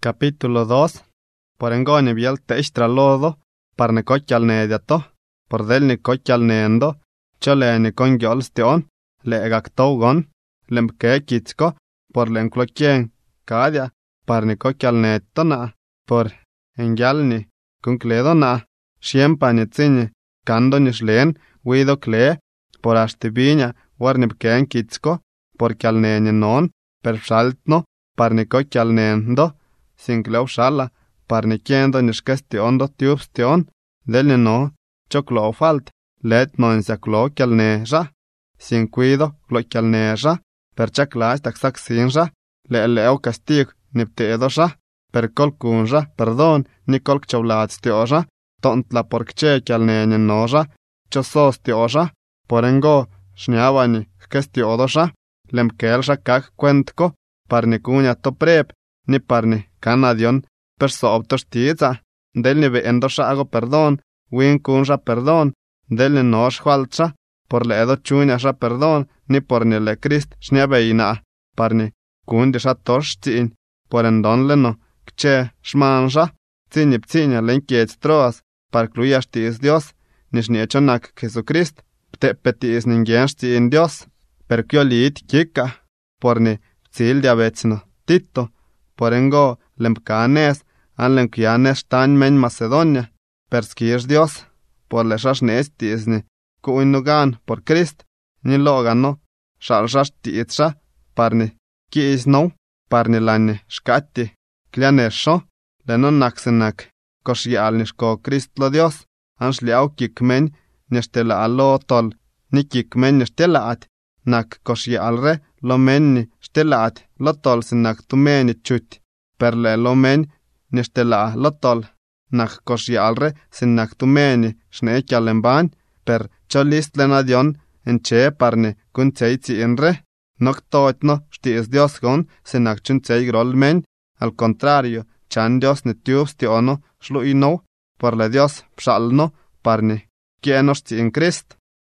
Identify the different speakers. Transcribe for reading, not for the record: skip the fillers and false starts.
Speaker 1: Capítulo 2. Por engone biel teistra lodo, parne kotialnediato, por delni kotialnendo, choleni kongyolstion, leegaktogon, lemkekitsko, por lenklokien kadia, parne kotialnetona, por engyalni kunkledona, siempani tsini, kandonishlen, wido kle, por ashtibiña, warnipken kitsko, por kialneni non, perfsaltno, parne kotialnendo, sinklew shala, parne kiendo nishkestiondo tiupstion, delni no, choklo falt, let no insiaklo kialneja, sin cuido klo kialneja, per chaklas taksaksinja, leo castig nipteedosha, per kolkunja, perdón, ni kolkchawlatstioja, tontla porkche kialneni noja, chosostioja, porengo, shniawani, kestiodosha, lemkelsha kak kwentko, parne kunya to prep, ni parne kanadion, persobtos tiza, delni veendosha ago perdón, win kunja perdón, delni nosh falcha, por leedo chunyasha perdón, ni porni le Krist shniabeina, parni kundisha toshtin, por endonleno, kche shmanja, tzinip tsinya lenkiet troas, par kluyashtis Dios, nishniechonak Jesucrist, ptepetis ningienshtin Dios, per kyolit kika, porni ptsil diabetsino, Tito, porengo lemkanes, an lemkianes tanmen Macedonia, perskirs Dios, por leshash nestisni, kuinugan por Krist, ni logano, shalshash tiitsha, parni kiisno, parni lani shkati, klianesho, lenon naksenak, koshialnishko Krist lo Dios, an shliau kikmen, nishtela alotol, ni kikmen nishtelaat, nak koshialre, lo menni shtelaat, lotol sinak tumeni chut, perle lo men, nishtela lotol, nak koshialre, sinak tumeni, shnekialemban, per cholistlen adion, enche parne, kun tseitsi inre, nok toitno, shtiis Dios gon, sinak chun tseigrol men, al contrario, chan Dios ne tiubstiono, shluino, por le Dios pshalno, parne, kienos in Krist.